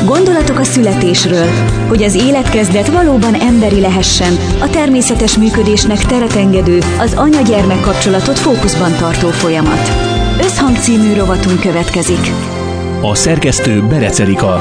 Gondolatok a születésről, hogy az életkezdet valóban emberi lehessen, a természetes működésnek teret engedő, az anya-gyermek kapcsolatot fókuszban tartó folyamat. Összhang című rovatunk következik. A szerkesztő Berec Erika.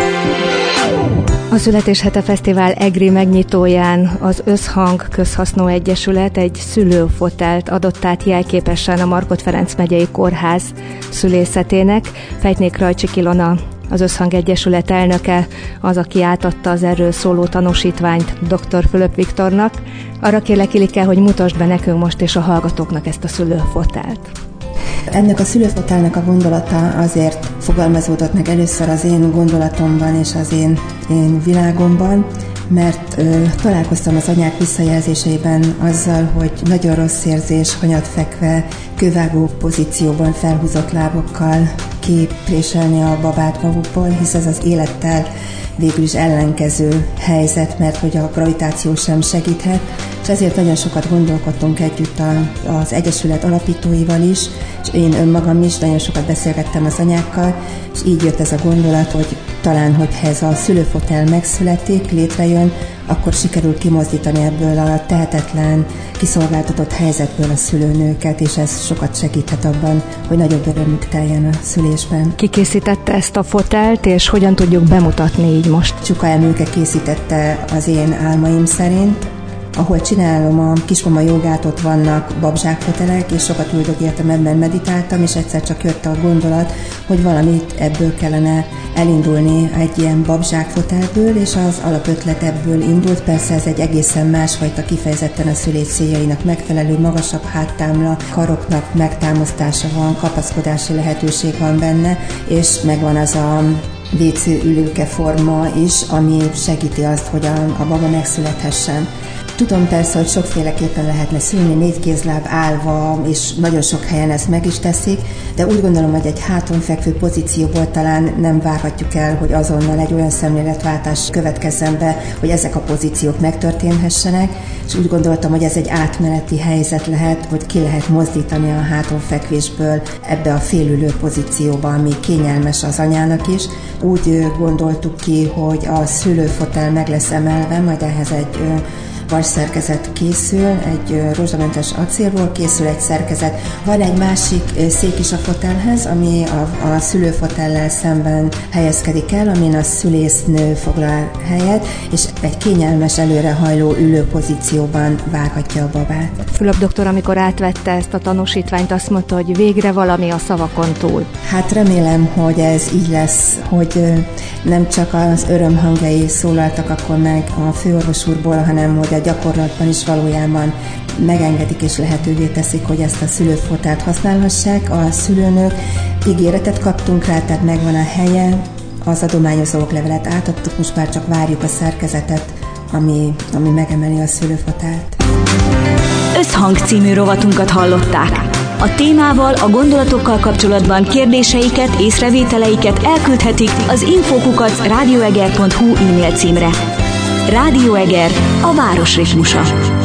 A Születéshete Fesztivál egri megnyitóján az Összhang Közhasznú Egyesület egy szülőfotelt adott át jelképesen a Markhot Ferenc megyei kórház szülészetének. Fejtnék Rajcsik Ilona, az Összhang Egyesület elnöke, az, aki átadta az erről szóló tanúsítványt dr. Fülöp Viktornak. Arra kérlek, Ilike, hogy mutasd be nekünk most és a hallgatóknak ezt a szülőfotelt. Ennek a szülőfotelnek a gondolata azért fogalmazódott meg először az én gondolatomban és az én világomban, mert találkoztam az anyák visszajelzéseiben azzal, hogy nagyon rossz érzés, hanyatfekve, kővágó pozícióban felhúzott lábokkal képréselni a babát magukból, hisz ez az élettel végül is ellenkező helyzet, mert hogy a gravitáció sem segíthet, és ezért nagyon sokat gondolkodtunk együtt az Egyesület alapítóival is, és én önmagam is nagyon sokat beszélgettem az anyákkal, és így jött ez a gondolat, hogy talán, hogyha ez a szülőfotel megszületik, létrejön, akkor sikerül kimozdítani ebből a tehetetlen, kiszolgáltatott helyzetből a szülőnőket, és ez sokat segíthet abban, hogy nagyobb örömük teljen a szülésben. Ki készítette ezt a fotelt, és hogyan tudjuk bemutatni így most? Csuka Emőke készítette az én álmaim szerint. Ahol csinálom a kismama jogát, ott vannak babzsákfotelek, és sokat üldögéltem ebben, meditáltam, és egyszer csak jött a gondolat, hogy valamit ebből kellene elindulni egy ilyen babzsákfotelből, és az alapötlet ebből indult. Persze ez egy egészen másfajta, kifejezetten a szülés céljainak megfelelő, magasabb háttámla, karoknak megtámasztása van, kapaszkodási lehetőség van benne, és megvan az a WC ülőke forma is, ami segíti azt, hogy a baba megszülethessen. Tudom persze, hogy sokféleképpen lehetne szülni, 4 kézláb állva, és nagyon sok helyen ezt meg is teszik, de úgy gondolom, hogy egy háton fekvő pozícióból talán nem várhatjuk el, hogy azonnal egy olyan szemléletváltás következzen be, hogy ezek a pozíciók megtörténhessenek, és úgy gondoltam, hogy ez egy átmeneti helyzet lehet, hogy ki lehet mozdítani a háton fekvésből ebbe a félülő pozícióba, ami kényelmes az anyának is. Úgy gondoltuk ki, hogy a szülőfotel meg lesz emelve, majd ehhez egy vasszerkezet készül, egy rózsamentes acélból készül egy szerkezet. Van egy másik szék is a fotelhez, ami a szülőfotellel szemben helyezkedik el, amin a szülésznő foglal helyet, és egy kényelmes, előrehajló ülő pozícióban várhatja a babát. Fülöp doktor, amikor átvette ezt a tanúsítványt, azt mondta, hogy végre valami a szavakon túl. Hát remélem, hogy ez így lesz, hogy nem csak az örömhangjai szólaltak akkor meg a főorvos úrból, hanem hogy a gyakorlatban is valójában megengedik és lehetővé teszik, hogy ezt a szülőfotelt használhassák a szülőnök. Ígéretet kaptunk rá, tehát megvan a helye, az adományozó oklevelet átadtuk, most már csak várjuk a szerkezetet, ami megemeli a szülőfotelt. Összhang című rovatunkat hallották. A témával, a gondolatokkal kapcsolatban kérdéseiket, észrevételeiket elküldhetik az info@radioeger.hu e-mail címre. Rádió Eger, a város ritmusa.